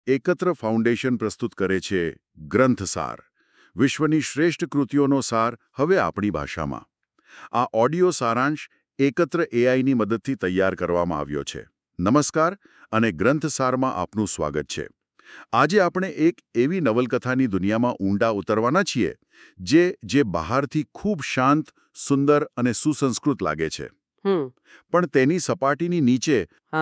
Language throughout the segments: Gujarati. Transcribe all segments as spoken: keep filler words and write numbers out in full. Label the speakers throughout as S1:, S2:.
S1: એકત્ર ફાઉન્ડેશન પ્રસ્તુત કરે છે ગ્રંથસાર, વિશ્વની શ્રેષ્ઠ કૃતિઓનો સાર હવે આપણી ભાષામાં. આ ઓડિયો સારાંશ એકત્ર એઆઈની મદદથી તૈયાર કરવામાં આવ્યો છે. નમસ્કાર અને ગ્રંથસારમાં આપનું સ્વાગત છે. આજે આપણે એક એવી નવલકથાની દુનિયામાં ઊંડા ઉતરવાના છીએ જે જે બહારથી ખૂબ શાંત, સુંદર અને સુસંસ્કૃત લાગે છે, પણ તેની સપાટીની નીચે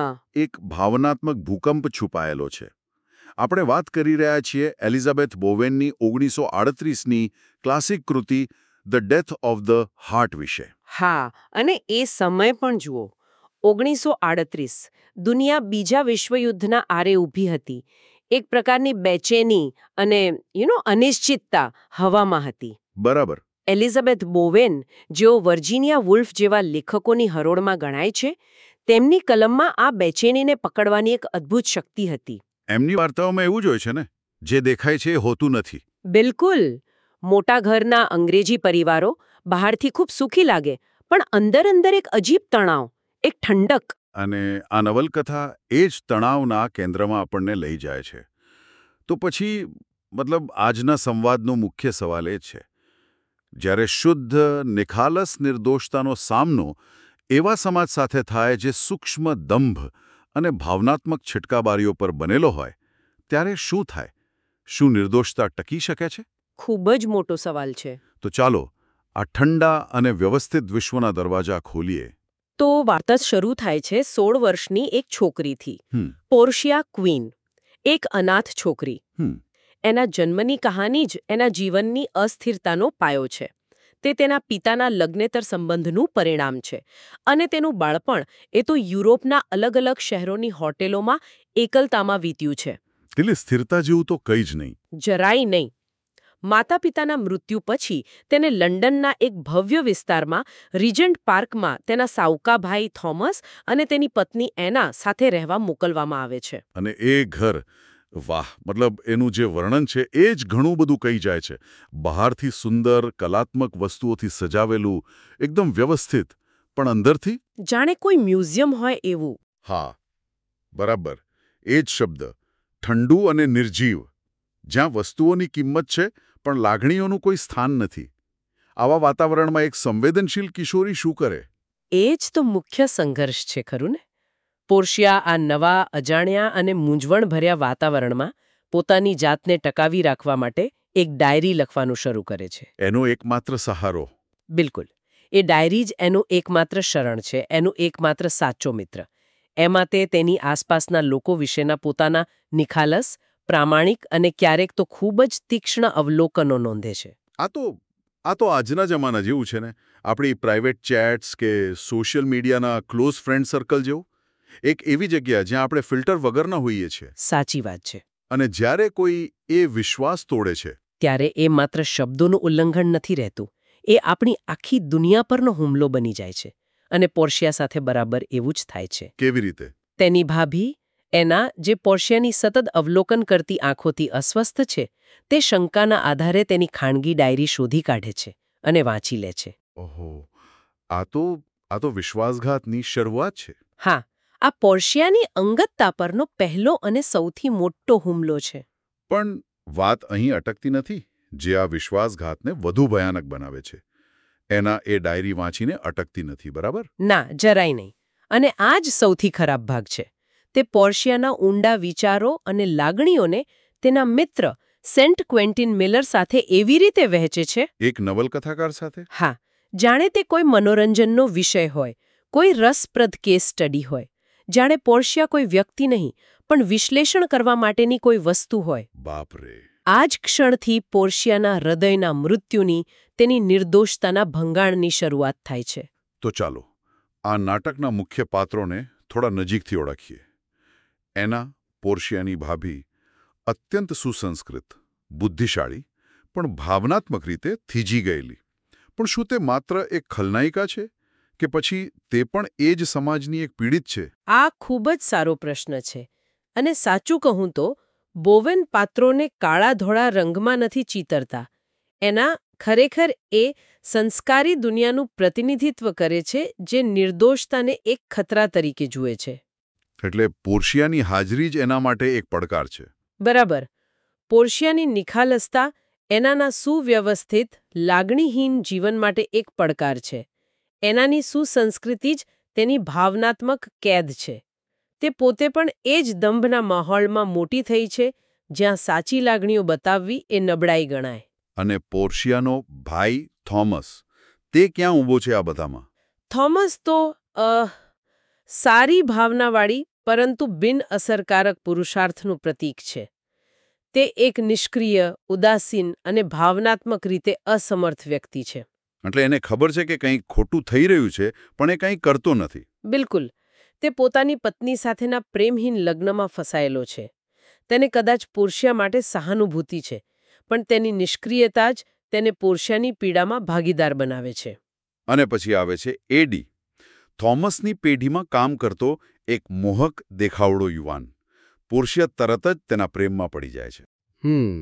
S1: એક ભાવનાત્મક ભૂકંપ છુપાયેલો છે. આપણે વાત કરી રહ્યા છીએ એલિઝાબેથ બોવેનની ઓગણીસો આડત્રીસની ક્લાસિક કૃતિ the death of the heart વિશે.
S2: હા, અને એ સમય પણ જુઓ. ઓગણીસો આડત્રીસ દુનિયા બીજા વિશ્વયુદ્ધના આરે ઊભી હતી. એક પ્રકારની બેચેની અને યુ નો અનિશ્ચિતતા હવામાં હતી.
S1: બરાબર.
S2: એલિઝાબેથ બોવેન, જેઓ વર્જિનિયા વુલ્ફ જેવા લેખકોની હરોળમાં ગણાય છે, તેમની કલમમાં આ બેચેનીને પકડવાની એક અદ્ભુત શક્તિ હતી.
S1: એમની વાર્તાઓમાં એવું જ હોય છે ને, જે દેખાય છે એ હોતું નથી.
S2: બિલકુલ. મોટા ઘરના અંગ્રેજી પરિવારો બહારથી ખૂબ સુખી લાગે, પણ અંદર અંદર એક અજીબ તણાવ, એક ઠંડક.
S1: અને આ નવલકથા એ જ તણાવના કેન્દ્રમાં આપણને લઈ જાય છે. તો પછી મતલબ આજના સંવાદનો મુખ્ય સવાલ એ છે, જ્યારે શુદ્ધ, નિખાલસ નિર્દોષતાનો સામનો એવા સમાજ સાથે થાય જે સૂક્ષ્મ દંભ અને ભાવનાત્મક છટકાબારીઓ પર બનેલો હોય, ત્યારે શું થાય? શું નિર્દોષતા ટકી શકે છે?
S2: ખૂબ જ મોટો સવાલ છે.
S1: તો ચાલો આ ઠંડા અને વ્યવસ્થિત વિશ્વના દરવાજા ખોલીએ.
S2: તો વાર્તા શરૂ થાય છે સોળ વર્ષની એક છોકરીથી, પોર્શિયા ક્વીન, એક અનાથ છોકરી. એના જન્મની કહાની જ એના જીવનની અસ્થિરતાનો પાયો છે. તે તેના પિતાના લગ્નેતર સંબંધનું પરિણામ છે. અને તેનું બાળપણ એ તો યુરોપના અલગ અલગ શહેરોની હોટેલોમાં એકલતામાં વીત્યું છે.
S1: એટલે સ્થિરતા જેવું તો કંઈ જ નહીં.
S2: જરાય નહીં. માતા પિતાના મૃત્યુ પછી તેને લંડનના એક ભવ્ય વિસ્તારમાં રિજન્ટ પાર્કમાં તેના સાવકા ભાઈ થોમસ અને તેની પત્ની એના સાથે રહેવા મોકલવામાં આવે છે.
S1: અને એ ઘર, વાહ, મતલબ એનું જે વર્ણન છે એ જ ઘણું બધું કહી જાય છે. બહારથી સુંદર, કલાત્મક વસ્તુઓથી સજાવેલું, એકદમ વ્યવસ્થિત, પણ અંદરથી
S2: જાણે કોઈ મ્યુઝિયમ હોય એવું.
S1: હા, બરાબર. એ જ શબ્દ, ઠંડુ અને નિર્જીવ, જ્યાં વસ્તુઓની કિંમત છે પણ લાગણીઓનું કોઈ સ્થાન નથી. આવા વાતાવરણમાં એક સંવેદનશીલ કિશોરી શું કરે?
S2: એ જ તો મુખ્ય સંઘર્ષ છે, ખરું ને? પોર્શિયા આ નવા, અજાણ્યા અને મૂંઝવણભર્યા વાતાવરણમાં પોતાની જાતને ટકાવી રાખવા માટે એક ડાયરી લખવાનું શરૂ કરે છે.
S1: એનો એકમાત્ર સહારો.
S2: બિલકુલ. એ ડાયરી જ એનું એકમાત્ર શરણ છે, એનું એકમાત્ર સાચો મિત્ર. એમાં તે તેની આસપાસના લોકો વિશેના પોતાના નિખાલસ, પ્રામાણિક અને ક્યારેક તો ખૂબ જ તીક્ષ્ણ અવલોકનો નોંધે છે.
S1: આ તો આ તો આજના જમાના જેવું છે ને, આપણી પ્રાઇવેટ ચેટ્સ કે સોશિયલ મીડિયાના ક્લોઝ ફ્રેન્ડ સર્કલ જેવું. એક એવી જગ્યા જ્યાં આપણે ફિલ્ટર વગરના હોઈએ છીએ.
S2: સાચી વાત છે.
S1: અને જ્યારે કોઈ એ વિશ્વાસ તોડે છે,
S2: ત્યારે એ માત્ર શબ્દોનું ઉલ્લંઘન નથી રહેતું, એ આપણી આખી દુનિયા પરનો હુમલો બની જાય છે. અને પોર્શિયા સાથે બરાબર એવું જ થાય છે.
S1: કેવી રીતે?
S2: તેની ભાભી એના, જે પોર્શિયાની સતત અવલોકન કરતી આંખોથી અસ્વસ્થ છે, તે શંકાના આધારે તેની ખાનગી ડાયરી શોધી કાઢે છે અને વાંચી લે છે.
S1: ઓહો, આ તો આ તો વિશ્વાસઘાતની શરૂઆત છે.
S2: હા, આ પોર્શિયાની અંગતતા પરનો પહેલો અને સૌથી મોટો હુમલો છે.
S1: પણ વાત અહીં અટકતી નથી. જે આ વિશ્વાસઘાતને વધુ ભયાનક બનાવે છે, એના એ ડાયરી વાંચીને અટકતી નથી, બરાબર?
S2: ના, જરાય નહીં. અને આ જ સૌથી ખરાબ ભાગ છે. તે પોર્શિયાના ઊંડા વિચારો અને લાગણીઓને તેના મિત્ર સેન્ટ ક્વેન્ટિન મિલર સાથે એવી રીતે વહેંચે છે.
S1: એક નવલકથાકાર સાથે?
S2: હા, જાણે તે કોઈ મનોરંજનનો વિષય હોય, કોઈ રસપ્રદ કેસ સ્ટડી હોય. જાણે પોર્શિયા કોઈ વ્યક્તિ નહીં, પણ વિશ્લેષણ કરવા માટેની કોઈ વસ્તુ હોય.
S1: બાપરે!
S2: આ જ ક્ષણથી પોર્શિયાના હૃદયના મૃત્યુની, તેની નિર્દોષતાના ભંગાણની શરૂઆત થાય છે.
S1: તો ચાલો આ નાટકના મુખ્ય પાત્રોને થોડા નજીકથી ઓળખીએ. એના, પોર્શિયાની ભાભી, અત્યંત સુસંસ્કૃત, બુદ્ધિશાળી, પણ ભાવનાત્મક રીતે થીજી ગયેલી. પણ શું તે માત્ર એક ખલનાયિકા છે કે પછી તે પણ એ જ સમાજની એક પીડિત છે?
S2: આ ખૂબ જ સારો પ્રશ્ન છે. અને સાચું કહું તો બોવેન પાત્રોને કાળા ધોળા રંગમાં નથી ચિતરતા. એના ખરેખર એ સંસ્કારી દુનિયાનું પ્રતિનિધિત્વ કરે છે જે નિર્દોષતાને એક ખતરા તરીકે જુએ છે.
S1: એટલે પોર્શિયાની હાજરી જ એના માટે એક પડકાર છે.
S2: બરાબર. પોર્શિયાની નિખાલસતા એનાના સુવ્યવસ્થિત લાગણીહીન જીવન માટે એક પડકાર છે. એનાની સુસંસ્કૃતિ જ તેની ભાવનાત્મક કેદ છે. તે પોતે પણ એ જ દંભના માહોલમાં મોટી થઈ છે જ્યાં સાચી લાગણીઓ બતાવવી એ નબળાઈ ગણાય.
S1: અને પોર્શિયાનો ભાઈ થોમસ, તે ક્યાં ઊભો છે આ બધામાં?
S2: થોમસ તો અ સારી ભાવનાવાળી પરંતુ બિન અસરકારક પુરુષાર્થનું પ્રતીક છે. તે એક નિષ્ક્રિય, ઉદાસીન અને ભાવનાત્મક રીતે અસમર્થ વ્યક્તિ છે.
S1: એટલે એને ખબર છે કે કંઈક ખોટું થઈ રહ્યું છે, પણ એ કંઈ કરતો નથી.
S2: બિલકુલ. તે પોતાની પત્ની સાથેના પ્રેમહીન લગ્નમાં ફસાયેલો છે. તેને કદાચ પોર્શિયા માટે સહાનુભૂતિ છે, પણ તેની નિષ્ક્રિયતા જ તેને પોર્શિયાની પીડામાં ભાગીદાર બનાવે છે.
S1: અને પછી આવે છે એડી, થોમસની પેઢીમાં કામ કરતો એક મોહક દેખાવડો યુવાન. પોર્શિયા તરત જ તેના પ્રેમમાં પડી જાય છે.
S2: હમ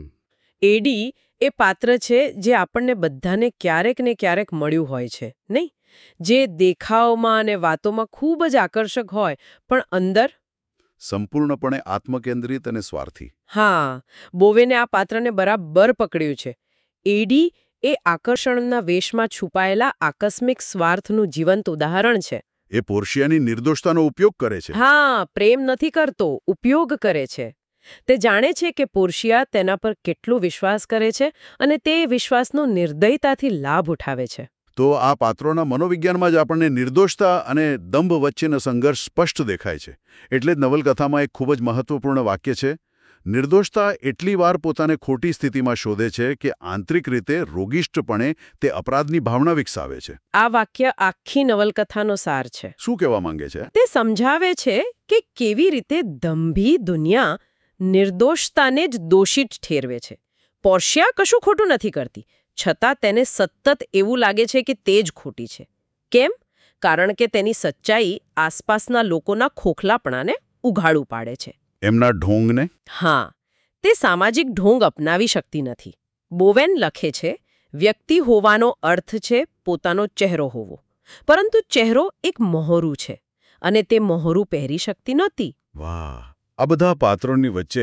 S2: એડી એ પાત્ર છે જે આપણને બધાને ક્યારેક ને ક્યારેક મળ્યું હોય છે, નહીં? જે દેખાવમાં અને વાતોમાં ખૂબ જ આકર્ષક હોય, પણ અંદર
S1: સંપૂર્ણપણે આત્મકેન્દ્રિત અને સ્વાર્થી.
S2: હા, બોવેને આ પાત્રને બરાબર પકડ્યું છે. એડી એ આકર્ષણના વેશમાં છુપાયેલા આકસ્મિક સ્વાર્થનું જીવંત ઉદાહરણ છે.
S1: એ પોર્શિયાની નિર્દોષતાનો ઉપયોગ કરે છે.
S2: હા, પ્રેમ નથી કરતો, ઉપયોગ કરે છે. તે જાણે છે કે પોર્શિયા તેના પર કેટલો વિશ્વાસ કરે છે અને તે વિશ્વાસનો નિર્દયતાથી લાભ ઉઠાવે છે.
S1: તો આ પાત્રોના મનોવિજ્ઞાનમાં જ આપણને નિર્દોષતા અને દંભ વચ્ચેનો સંઘર્ષ સ્પષ્ટ દેખાય છે. એટલે જ નવલકથામાં એક ખૂબ જ મહત્વપૂર્ણ વાક્ય છે: નિર્દોષતા એટલી વાર પોતાને ખોટી સ્થિતિમાં શોધે છે કે આંતરિક રીતે રોગિષ્ટપણે તે અપરાધની ભાવના વિકસાવે છે.
S2: આ વાક્ય આખી નવલકથાનો સાર છે.
S1: શું કહેવા માંગે છે?
S2: તે સમજાવે છે કે કેવી રીતે દંભી દુનિયા નિર્દોષતાને જ દોષિત ઠેરવે છે. પોર્શિયા કશું ખોટું નથી કરતી, છતાં તેને સતત એવું લાગે છે કે તે જ ખોટી છે. કેમ? કારણ કે તેની સચ્ચાઈ આસપાસના લોકોના ખોખલાપણાને ઉઘાડું પાડે છે.
S1: એમના ઢોંગને?
S2: હા, તે સામાજિક ઢોંગ અપનાવી શકતી નથી. બોવેન લખે છે, વ્યક્તિ હોવાનો અર્થ છે પોતાનો ચહેરો હોવો, પરંતુ ચહેરો એક મહોરું છે અને તે મહોરું પહેરી શકતી નહોતી.
S1: વાહ! આ બધા પાત્રોની વચ્ચે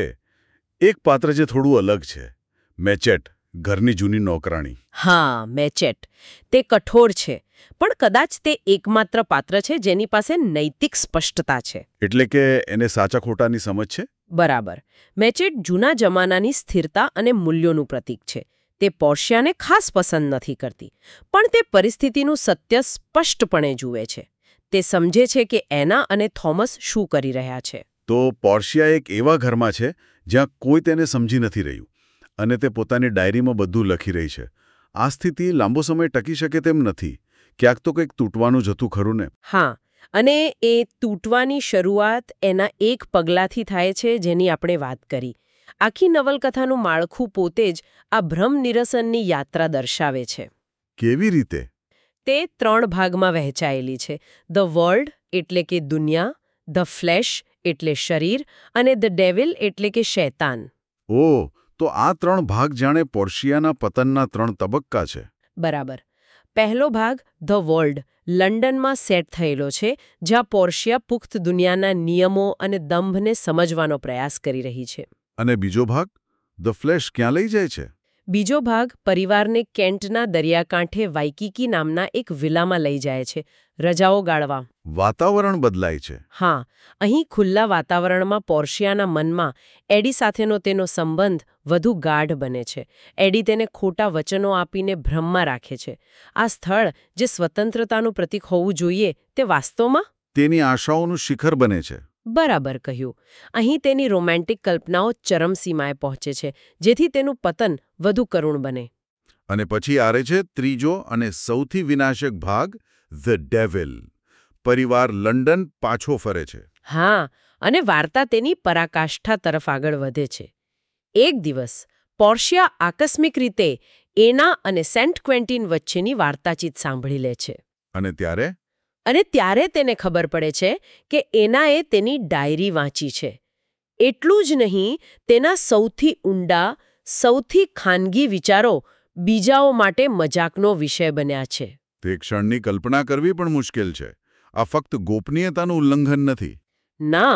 S1: એક પાત્ર જે થોડું અલગ છે, મેચેટ, ઘરની જૂની નોકરાણી.
S2: હા, મેચેટ. તે કઠોર છે, પણ કદાચ તે એકમાત્ર પાત્ર છે જેની પાસે નૈતિક સ્પષ્ટતા છે.
S1: એટલે કે એને સાચા ખોટાની સમજ છે?
S2: બરાબર. મેચેટ જૂના જમાનાની સ્થિરતા અને મૂલ્યોનું પ્રતીક છે. તે પોર્શિયાને ખાસ પસંદ નથી કરતી, પણ તે પરિસ્થિતિનું સત્ય સ્પષ્ટપણે જુએ છે. તે સમજે છે કે એના અને થોમસ શું કરી રહ્યા છે.
S1: તો પોર્શિયા એક એવા ઘરમાં છે જ્યાં કોઈ તેને સમજી નથી રહ્યું, અને તે પોતાની ડાયરીમાં બધું લખી રહી છે. આ સ્થિતિ લાંબો સમય ટકી શકે તેમ નથી. ક્યાંક તો કંઈક તૂટવાનું જતું ખરું ને?
S2: હા, અને એ તૂટવાની શરૂઆત એના એક પગલાંથી થાય છે જેની આપણે વાત કરી. આખી નવલકથાનું માળખું પોતે જ આ ભ્રમ નિરસનની યાત્રા દર્શાવે છે.
S1: કેવી રીતે?
S2: તે ત્રણ ભાગમાં વહેંચાયેલી છે. ધ વર્લ્ડ એટલે કે દુનિયા, ધ ફ્લેશ એટલે શરીર, અને ધ ડેવિલ એટલે કે શૈતાન.
S1: ઓહ, તો આ ત્રણ ભાગ જાણે પોર્શિયાના પતનના ત્રણ તબક્કા છે.
S2: બરાબર. પહેલો ભાગ ધ વર્લ્ડ લંડનમાં સેટ થયેલો છે, જ્યાં પોર્શિયા પુખ્ત દુનિયાના નિયમો અને દંભને સમજવાનો પ્રયાસ કરી રહી છે.
S1: અને બીજો ભાગ ધ ફ્લેશ ક્યાં લઈ જાય છે?
S2: બીજો ભાગ પરિવારને કેન્ટના દરિયાકાંઠે વાઇકીકી નામના એક વિલામાં લઈ જાય છે, રજાઓ ગાળવા.
S1: વાતાવરણ બદલાય છે.
S2: હા, અહીં ખુલ્લા વાતાવરણમાં પોર્શિયાના મનમાં એડી સાથેનો તેનો સંબંધ વધુ ગાઢ બને છે. એડી તેને ખોટા વચનો આપીને ભ્રમમાં રાખે છે. આ સ્થળ જે સ્વતંત્રતાનું પ્રતીક હોવું જોઈએ, તે વાસ્તવમાં
S1: તેની આશાઓનું શિખર બને છે.
S2: બરાબર કહ્યું. અહીં તેની રોમેન્ટિક કલ્પનાઓ ચરમસીમાએ પહોંચે છે, જેથી તેનું પતન વધુ કરુણ બને.
S1: અને પછી આવે છે ત્રીજો અને સૌથી વિનાશક ભાગ, ધ ડેવિલ. પરિવાર લંડન પાછો ફરે છે.
S2: હા, અને વાર્તા તેની પરાકાષ્ઠા તરફ આગળ વધે છે. એક દિવસ પોર્શિયા આકસ્મિક રીતે એના અને સેન્ટ ક્વેન્ટિન વચ્ચેની વાર્તાચીત સાંભળી લે છે.
S1: અને ત્યારે
S2: અને ત્યારે તેને ખબર પડે છે કે એનાએ તેની ડાયરી વાંચી છે. એટલું જ નહીં, તેના સૌથી ઊંડા, સૌથી ખાનગી વિચારો બીજાઓ માટે મજાકનો વિષય બન્યા છે.
S1: તે ક્ષણની કલ્પના કરવી પણ મુશ્કેલ છે. આ ફક્ત ગોપનીયતાનું ઉલ્લંઘન નથી.
S2: ના,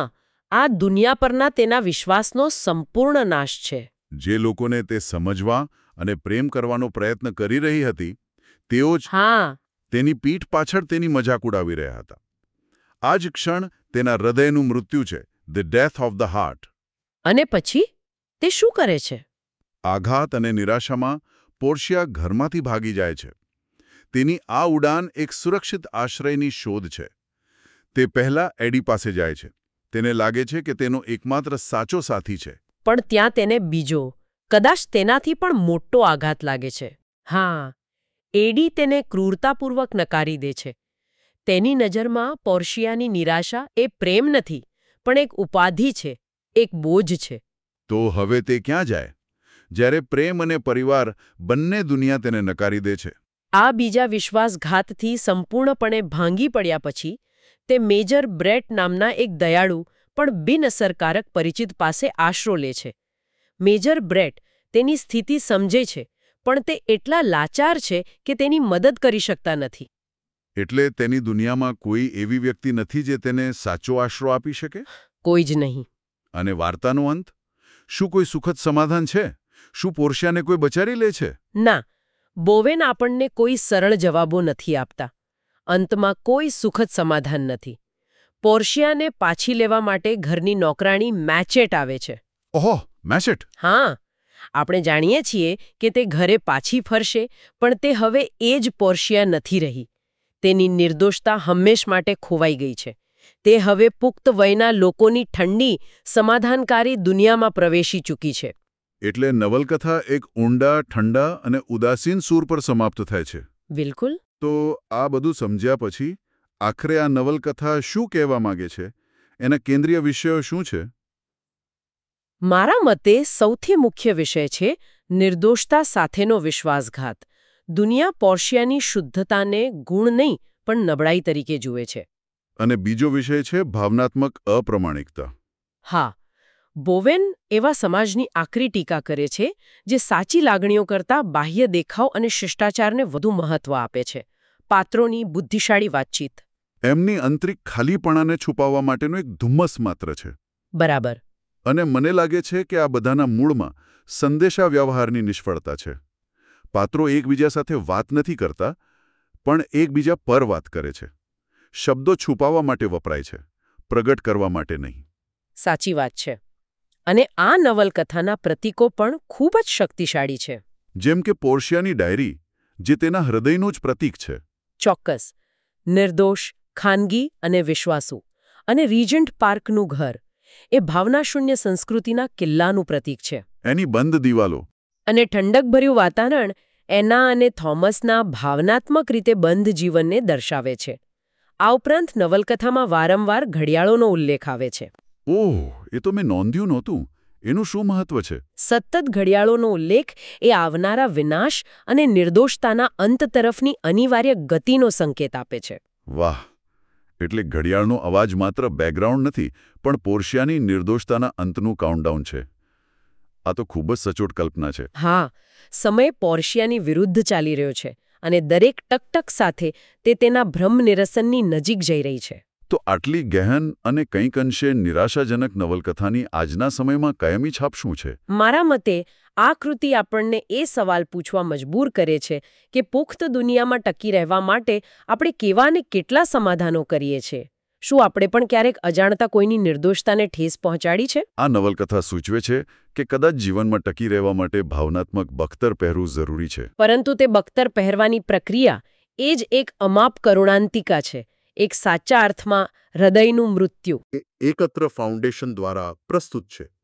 S2: આ દુનિયા પરના તેના વિશ્વાસનો સંપૂર્ણ નાશ છે.
S1: જે લોકોને તે સમજવા અને પ્રેમ કરવાનો પ્રયત્ન કરી રહી હતી તેઓ જ
S2: હા
S1: તેની પીઠ પાછળ તેની મજાક ઉડાવી રહ્યા હતા. આ જ ક્ષણ તેના હૃદયનું મૃત્યુ છે, the death of the heart.
S2: અને પછી તે શું કરે છે?
S1: આઘાત અને નિરાશામાં પોર્શિયા ઘરમાંથી ભાગી જાય છે. તેની આ ઉડાન એક સુરક્ષિત આશ્રયની શોધ છે. તે પહેલા એડી પાસે જાય છે. તેને લાગે છે કે તેનો એકમાત્ર સાચો સાથી છે.
S2: પણ ત્યાં તેને બીજો, કદાચ તેનાથી પણ મોટો આઘાત લાગે છે. હા, એડી તેને ક્રૂરતાપૂર્વક નકારી દે છે. તેની નજરમાં પોર્શિયાની નિરાશા એ પ્રેમ નથી, પણ એક ઉપાધિ છે, એક બોજ છે.
S1: તો હવે તે ક્યાં જાય જ્યારે પ્રેમ અને પરિવાર બંને દુનિયા તેને નકારી દે છે?
S2: આ બીજા વિશ્વાસઘાતથી સંપૂર્ણપણે ભાંગી પડ્યા પછી તે મેજર બ્રેટ નામના એક દયાળુ પણ બિનઅસરકારક પરિચિત પાસે આશરો લે છે. મેજર બ્રેટ તેની સ્થિતિ સમજે છે, પણ તે એટલા લાચાર છે કે તેની મદદ કરી શકતા નથી.
S1: એટલે તેની દુનિયામાં કોઈ એવી વ્યક્તિ નથી જે તેને સાચો આશરો આપી શકે?
S2: કોઈ જ નહીં.
S1: અને વાર્તાનો અંત? શું કોઈ સુખદ સમાધાન છે? શું પોર્શિયાને કોઈ બચાવી લે છે?
S2: ના, બોવેન આપણને કોઈ સરળ જવાબો નથી આપતા. અંતમાં કોઈ સુખદ સમાધાન નથી. પોર્શિયાને પાછી લેવા માટે ઘરની નોકરાણી મેચેટ આવે છે.
S1: ઓહો, મેચેટ!
S2: હા, આપણે જાણીએ છીએ કે તે ઘરે પાછી ફરશે, પણ તે હવે એ જ પોર્શિયા નથી રહી. તેની નિર્દોષતા હંમેશ માટે ખોવાઈ ગઈ છે. તે હવે પુખ્ત વયના લોકોની ઠંડી, સમાધાનકારી દુનિયામાં પ્રવેશી ચૂકી છે.
S1: એટલે નવલકથા એક ઊંડા, ઠંડા અને ઉદાસીન સૂર પર સમાપ્ત થાય છે.
S2: બિલકુલ.
S1: તો આ બધું સમજ્યા પછી આખરે આ નવલકથા શું કહેવા માંગે છે? એના કેન્દ્રીય વિષયો શું છે?
S2: મારા મતે સૌથી મુખ્ય વિષય છે નિર્દોષતા સાથેનો વિશ્વાસઘાત. દુનિયા પોર્શિયાની શુદ્ધતાને ગુણ નહીં, પણ નબળાઈ તરીકે જુએ છે.
S1: અને બીજો વિષય છે ભાવનાત્મક અપ્રમાણિકતા.
S2: હા, બોવેન એવા સમાજની આકરી ટીકા કરે છે જે સાચી લાગણીઓ કરતાં બાહ્ય દેખાવ અને શિષ્ટાચારને વધુ મહત્વ આપે છે. પાત્રોની બુદ્ધિશાળી વાતચીત
S1: એમની આંતરિક ખાલીપણાને છુપાવવા માટેનો એક ધુમ્મસ માત્ર છે.
S2: બરાબર.
S1: અને મને લાગે છે કે આ બધાના મૂળમાં સંદેશા વ્યવહારની નિષ્ફળતા છે. પાત્રો એકબીજા સાથે વાત નથી કરતા, પણ એકબીજા પર વાત કરે છે. શબ્દો છુપાવવા માટે વપરાય છે, પ્રગટ કરવા માટે નહીં.
S2: સાચી વાત છે. અને આ નવલકથાના પ્રતીકો પણ ખૂબ જ શક્તિશાળી છે.
S1: જેમ કે પોર્શિયાની ડાયરી, જે તેના હૃદયનું જ પ્રતીક છે.
S2: ચોક્કસ. નિર્દોષ, ખાનગી અને વિશ્વાસુ. અને રીજન્ટ પાર્કનું ઘર એ ભાવનાશૂન્ય સંસ્કૃતિના કિલ્લાનું પ્રતીક છે.
S1: એની બંધ દિવાલો
S2: અને ઠંડકભર્યું વાતાવરણ એના અને થોમસના ભાવનાત્મક રીતે બંધ જીવનને દર્શાવે છે. આ ઉપરાંત નવલકથામાં વારંવાર ઘડિયાળોનો ઉલ્લેખ આવે છે.
S1: ઓહ, એ તો મેં નોંધ્યું નહોતું. એનું શું મહત્વ છે?
S2: સતત ઘડિયાળોનો ઉલ્લેખ એ આવનારા વિનાશ અને નિર્દોષતાના અંત તરફની અનિવાર્ય ગતિનો સંકેત આપે છે.
S1: વાહ! એટલે ઘડિયાળનો અવાજ માત્ર બેકગ્રાઉન્ડ નથી, પણ પોર્શિયાની નિર્દોષતાના અંતનું કાઉન્ટડાઉન છે. આ તો ખૂબ જ સચોટ કલ્પના છે.
S2: હા, સમય પોર્શિયાની વિરુદ્ધ ચાલી રહ્યો છે અને દરેક ટકટક સાથે તે તેના ભ્રમ નિરસનની નજીક જઈ રહી છે.
S1: તો આટલી ગહેન અને કંઈક અંશે નિરાશાજનક નવલકથાની આજના સમયમાં કાયમી છાપ શું છે? મારા
S2: મતે આ કૃતિ આપણને એ સવાલ પૂછવા મજબૂર કરે છે કે પુખ્ત દુનિયામાં ટકી રહેવા માટે આપણે કેવા અને કેટલા સમાધાનો કરીએ છીએ. શું આપણે પણ ક્યારેક અજાણતા કોઈની નિર્દોષતાને ઠેસ પહોંચાડી છે?
S1: આ નવલકથા સૂચવે છે કે કદાચ જીવનમાં ટકી રહેવા માટે ભાવનાત્મક બખ્તર પહેરવું જરૂરી છે.
S2: પરંતુ તે બખ્તર પહેરવાની પ્રક્રિયા એ જ એક અમાપ કરુણાંતિકા છે. એક સાચા અર્થમાં હૃદયનું મૃત્યુ.
S1: એકત્ર ફાઉન્ડેશન દ્વારા પ્રસ્તુત છે.